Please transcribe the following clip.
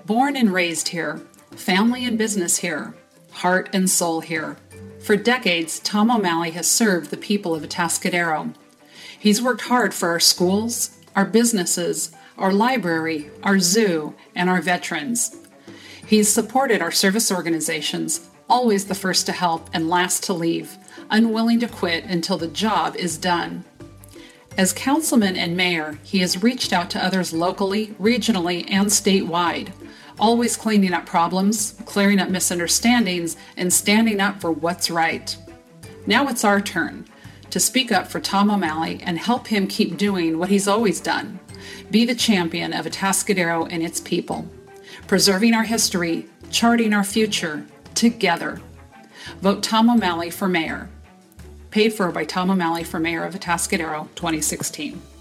Born and raised here, family and business here, heart and soul here. For decades, Tom O'Malley has served the people of Atascadero. He's worked hard for our schools, our businesses, our library, our zoo, and our veterans. He's supported our service organizations, always the first to help and last to leave, unwilling to quit until the job is done. As councilman and mayor, he has reached out to others locally, regionally, and statewide, always cleaning up problems, clearing up misunderstandings, and standing up for what's right. Now it's our turn to speak up for Tom O'Malley and help him keep doing what he's always done. Be the champion of Atascadero and its people, preserving our history, charting our future, together. Vote Tom O'Malley for mayor. Paid for by Tom O'Malley for mayor of Atascadero, 2016.